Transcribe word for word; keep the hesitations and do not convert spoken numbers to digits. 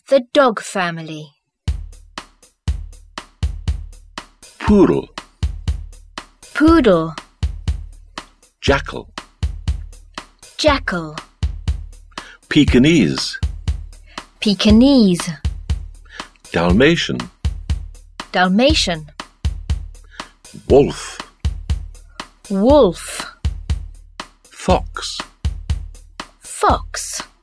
The dog family. Poodle. Poodle. Jackal. Jackal. Pekingese. Pekingese. Dalmatian. Dalmatian. Wolf. Wolf. Fox. Fox.